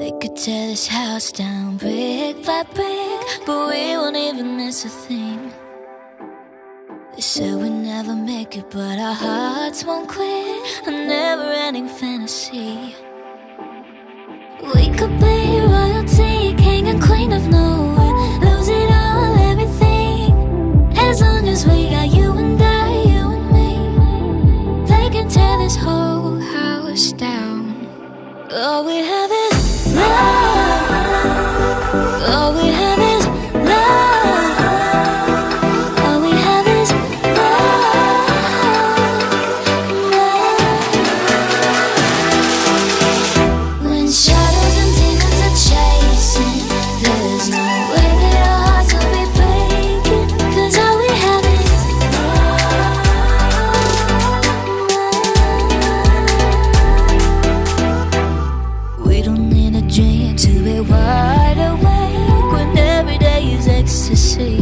They could tear this house down brick by brick, but we won't even miss a thing. They said we'd never make it, but our hearts won't quit. A never-ending fantasy. We could be royalty, king and queen of nowhere. Lose it all, everything, as long as we got you and I, you and me. They can tear this whole house down. All we have is love. All we have is love. All we have is love. When shadows and demons are chasing, there's no way that our hearts will be breaking, 'cause all we have is love. We don't need a dream to be wide awake when every day is ecstasy.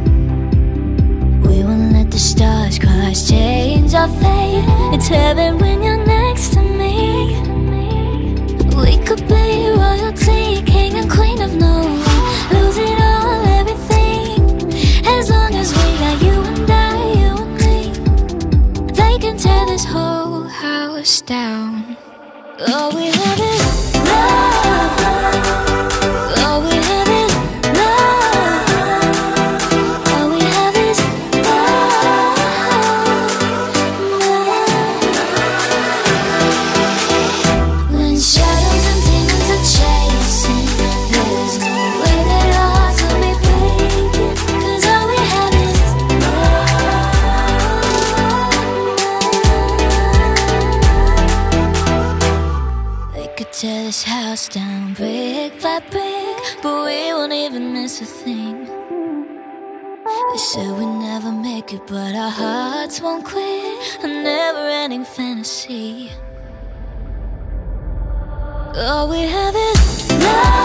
We won't let the stars cross, change our fate. It's heaven when you're next to me. We could be royalty, king and queen of nowhere. Lose it all, everything, as long as we got you and I, you and me. They can tear this whole house down. All we have is love. All we have is love. All we have is love. When shadows and demons are chasing, there's no way that our hearts will be breaking, 'cause all we have is love. They could tear this house down brick by brick, but we won't even miss a thing. They said we'd never make it, but our hearts won't quit. A never-ending fantasy. All we have is love.